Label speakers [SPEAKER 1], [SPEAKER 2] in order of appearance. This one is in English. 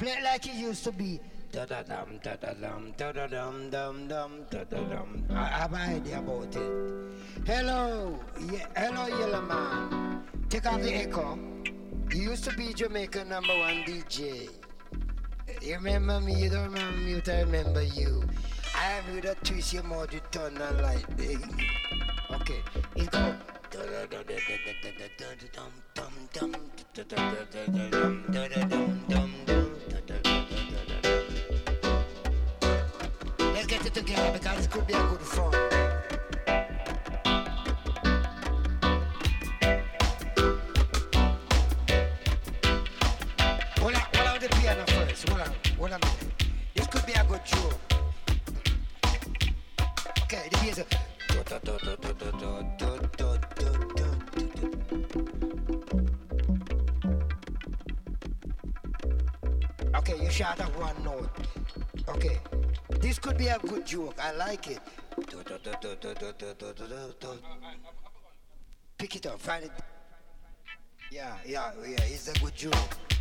[SPEAKER 1] Play it like it used to be. Da-da-dum, da-da-dum, da-da-dum, dum-dum, da-da-dum. I have an idea about it. Hello, hello, Yellow Man. Take off the echo. You used to be Jamaica #1 DJ. You remember me? You don't remember me, but I remember you. I am with a twist your mouth, you turn on like this. Okay, it go. Let's get it together because this could be a good fun. Hold on the piano first. Hold on a minute. This could be a good joke. Okay, the bass. Okay, you shot off one note. Okay, this could be a good joke. I like it. Pick it up, find it. Yeah, it's a good joke.